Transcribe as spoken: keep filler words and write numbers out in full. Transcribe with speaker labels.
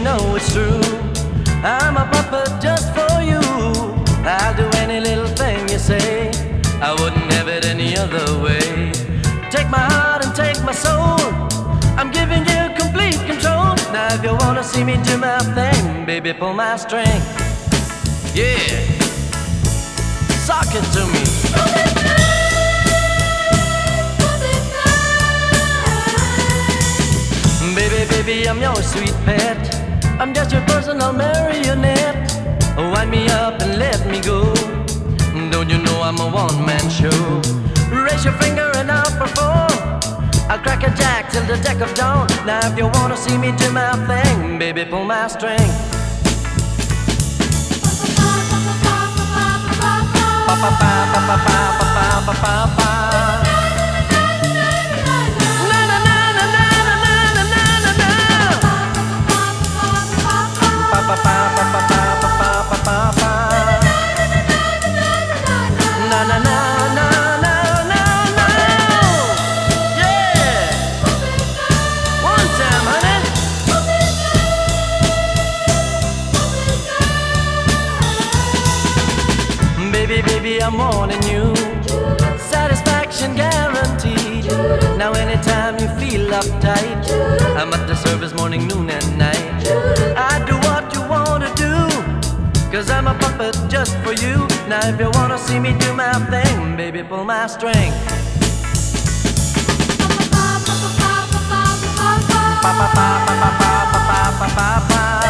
Speaker 1: know it's true. I'm a puppet just for you. I'll do any little thing you say. I wouldn't have it any other way. Take my heart and take my soul. I'm giving you complete control. Now if you wanna see me do my thing, baby, pull my string. Yeah, sock it to me. Baby, baby, I'm your sweet pet. I'm just your personal marionette. Wind me up and let me go. Don't you know I'm a one-man show? Raise your finger and I'll perform. I'll crack a jack till the deck of dawn. Now if you wanna see me do my thing, baby, pull my string. Pa pa pa pa pa pa pa pa pa pa. Na na na na na na na na na na. Pa pa pa pa pa pa pa pa pa pa. Na na na na na na na. Yeah. One time, honey. Baby, baby, I'm warning you. Satisfaction guaranteed. Now anytime you feel uptight, I'm at the service morning, noon and night. I do what you wanna do, 'cause I'm a puppet just for you. Now if you wanna see me do my thing, baby, pull my string. Pa pa pa pa pa pa pa pa pa pa pa pa.